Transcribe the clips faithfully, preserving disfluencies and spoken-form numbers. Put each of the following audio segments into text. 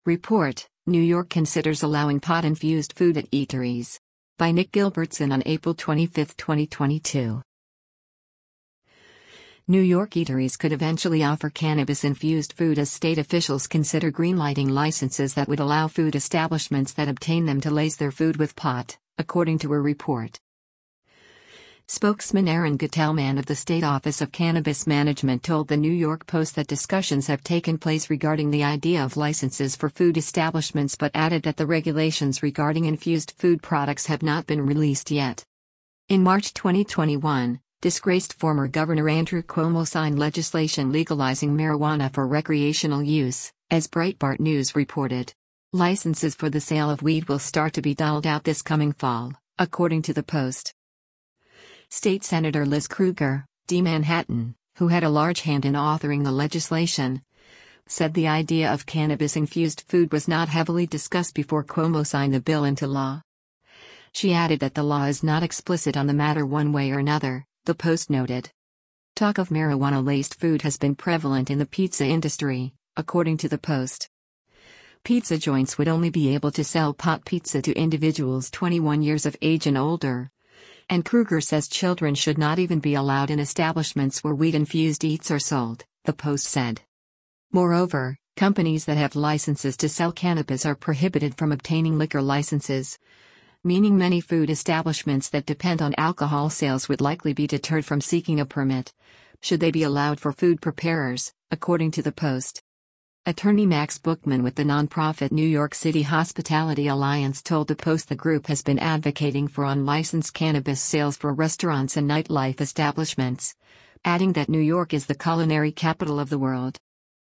Report: New York considers allowing pot-infused food at eateries. By Nick Gilbertson on April twenty-fifth, twenty twenty-two. New York eateries could eventually offer cannabis-infused food as state officials consider greenlighting licenses that would allow food establishments that obtain them to lace their food with pot, according to a report. Spokesman Aaron Gettelman of the State Office of Cannabis Management told the New York Post that discussions have taken place regarding the idea of licenses for food establishments, but added that the regulations regarding infused food products have not been released yet. In March twenty twenty-one, disgraced former Governor Andrew Cuomo signed legislation legalizing marijuana for recreational use, as Breitbart News reported. Licenses for the sale of weed will start to be doled out this coming fall, according to the Post. State Senator Liz Krueger, D. Manhattan, who had a large hand in authoring the legislation, said the idea of cannabis-infused food was not heavily discussed before Cuomo signed the bill into law. She added that the law is not explicit on the matter one way or another, the Post noted. Talk of marijuana-laced food has been prevalent in the pizza industry, according to the Post. Pizza joints would only be able to sell pot pizza to individuals twenty-one years of age and older. And Krueger says children should not even be allowed in establishments where weed-infused eats are sold, the Post said. Moreover, companies that have licenses to sell cannabis are prohibited from obtaining liquor licenses, meaning many food establishments that depend on alcohol sales would likely be deterred from seeking a permit, should they be allowed for food preparers, according to the Post. Attorney Max Bookman with the nonprofit New York City Hospitality Alliance told the Post the group has been advocating for unlicensed cannabis sales for restaurants and nightlife establishments, adding that New York is the culinary capital of the world.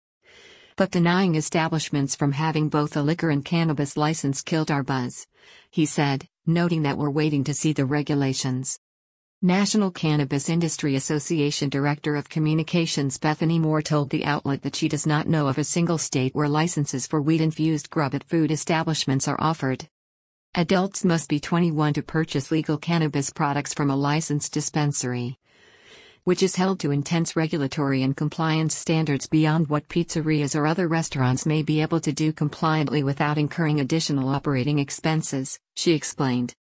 But denying establishments from having both a liquor and cannabis license killed our buzz, he said, noting that we're waiting to see the regulations. National Cannabis Industry Association Director of Communications Bethany Moore told the outlet that she does not know of a single state where licenses for weed-infused grub at food establishments are offered. Adults must be twenty-one to purchase legal cannabis products from a licensed dispensary, which is held to intense regulatory and compliance standards beyond what pizzerias or other restaurants may be able to do compliantly without incurring additional operating expenses, she explained.